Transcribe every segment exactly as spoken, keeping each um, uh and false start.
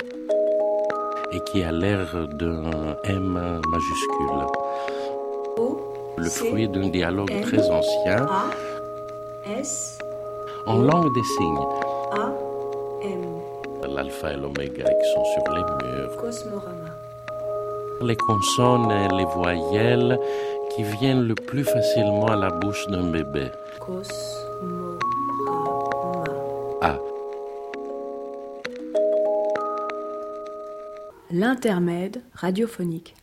et qui a l'air d'un M majuscule. O, Le C, fruit d'un dialogue M, très ancien A, S, en langue des signes. A, M. L'alpha et l'oméga qui sont sur les murs. Cosmorama. Les consonnes et les voyelles qui viennent le plus facilement à la bouche d'un bébé. Cosmorama. A. L'intermède radiophonique.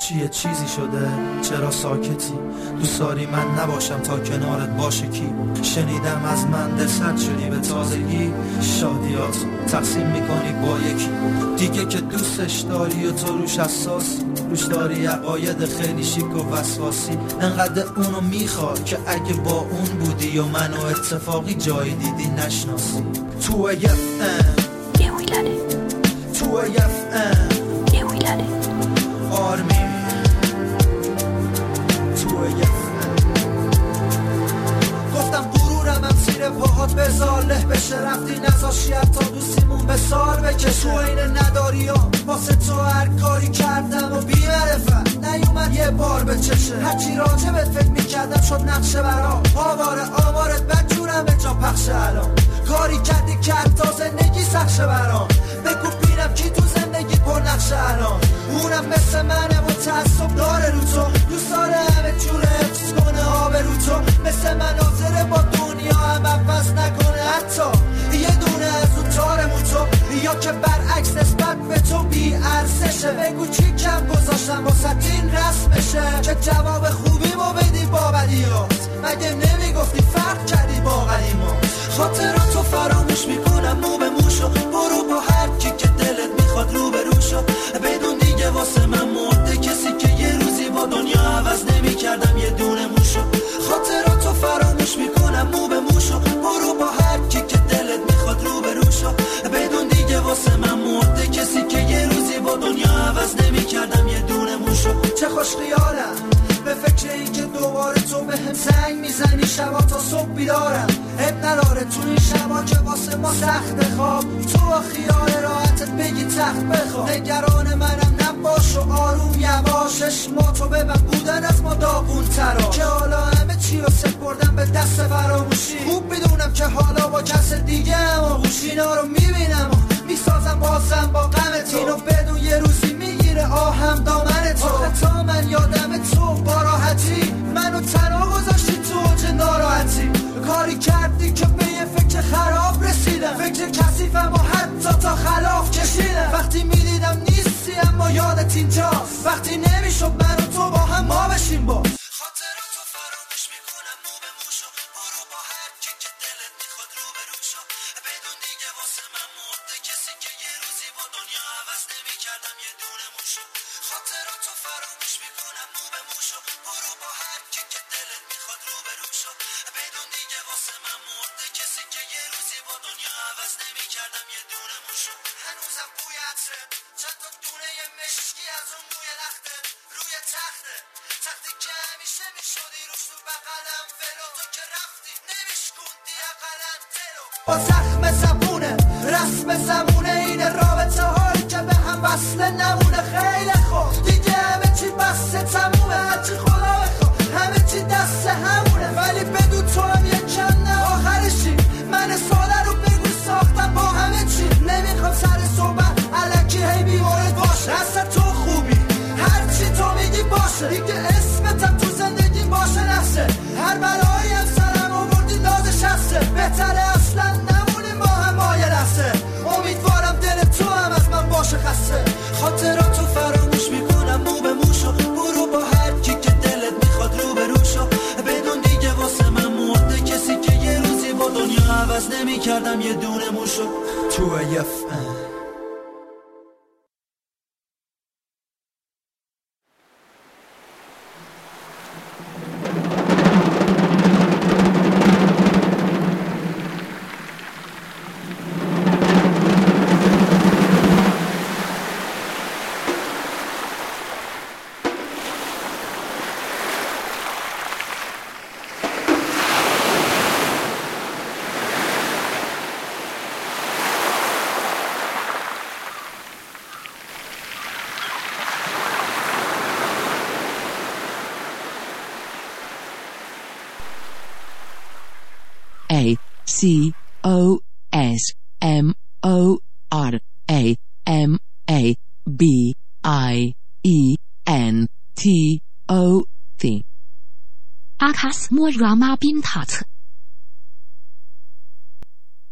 چیه چیزی شده؟ چرا ساکتی؟ دوست داری من نباشم تا کنارت باشه کی؟ شنیدم از من دلسرد شدی به تازگی، شادیات تقسیم میکنی با یکی دیگه که دوستش داری و تو روش حساسی، روش داری عقاید خیلی شیک و وسواسی، انقدر اونو میخواد که اگه با اون بودی و منو اتفاقی جایی دیدی نشناسی. تو اف ام تو اف ام آرمی تو اف ام گفتم غرورم هم زیر پاهات بذار له بشه، رفتی نزاشی حتی دوستیمون به سال بکشه. تو اینه نداری ها واسه تو هر کاری کردم و بی معرفت نیومد یه بار به چشه، هرچی راجبت فکر میکردم شد نقشه برام آواره آوارت بدجورم به جا پخشه. الان کاری کردی که حتی زندگی سخشه برام، بگو بینم کی تو زندگی پر نقشه الان، اونم مثل منه و تعصب داره رو تو، دوست داره همه جوره حفظ کنه آب رو تو، مثل مناظره با دنیا هم عوض نکنه حتی یه دونه از اون تارمون تو، یا که برعکس نسبت به تو بی ارزشه. بگو چی کم گذاشتم واسه این رسمشه که جواب خوبی ما بدی با بدیات، مگه نمیگفتی فرق کردی با قدیمات. خاطراتو فراموش میکنم مو به موشو، برو با هر کی که دلت میخواد رو به روشو، بدون دیگه واسه من مرده کسی که یه روزی با دنیا عوض نمیکردم یه دونه موشو. خاطراتو فراموش میکنم مو به موشو، برو با هر کی که دلت میخواد رو به روشو، بدون دیگه واسه من مرده کسی که یه روزی با دنیا عوض نمیکردم یه دونه موشو. چه خوش خیالم به فکر این که دوباره تو به هم زنگ میزنی شبا تا صبح بیدارم، اب نداره تو این شبا که واسه ما سخت خواب، تو با خیال راحتت بگی تخت بخواب، نگران منم نباش و آروم یواشش، ما تو ببن بودن از ما داغون ترا، که حالا همه چی رو سپردم به دست فراموشی، خوب میدونم که حالا با کس دیگه هم آغوشی، اینا رو میبینم و میسازم بازم با غم تو، اینو بدون یه روزی میگیره آهم دامن تو، آخه تا من یادم تو با راحتی منو تنها گذاشتی تو اوج ناراحتی، کاری کردی که به یه فکر خراب رسیدم، فکر کثیفم و حتی تا خلاف کشیدم، وقتی میدیدم نیستی اما یادت اینجاست، وقتی نمیشد من و تو با هم ما بشیم باز. خاطراتو فراموش میکنم مو به موشو، برو با هر کی که دلت میخواد رو به روشو، بدون دیگه واسه من مرده کسی که یه روزی با دنیا عوض نمیکردم یه دونه موشو. خاطراتو فراموش میکنم مو به موشو، برو با هر کی که دلت میخواد رو به روشو، بدون دیگه واسه من مرده کسی که یه روزی با دنیا عوض نمیکردم یه دونه موشو. هنوزم بوی عطرت چند تا دونه یه مشکی از اون بوی لخته روی تخته، تختی که همیشه میشدی روش تو بغلم ولو، تو که رفتی نمیشکوندی اقلن دلو، با زخم زبونه رسم زمونه اینه رابطه هایی که به هم وصله نمونه. خیلی خوب دیگه همه چی بسته تمومه، هرچی خدا بخواه همه چی دست همونه، ولی بدون تو هم یک کم نه آخرشی، من ساله رو بگو ساختم با همه چی، نمیخوام سر صحبت علکی هی بیمارد باشه، اصلا تو خوبی هرچی تو میگی باشه، دیگه اسمتم تو زندگی باشه نفسه، هر بلایی هم سرم آوردی لازش هسته، بهتره اصلا نمونیم با هم مایه نفسه، امیدوارم دل تو هم از من باشه خسته. خاطراتو فراموش میکنم مو به موشو، برو با هر کی که دلت میخواد رو به روشو، بدون دیگه واسه من مرده کسی که یه روزی با دنیا عوض نمیکردم یه دونه موشو. تو اف ام A C O S M O R A M A B I E N T O T 阿卡斯莫拉玛宾塔特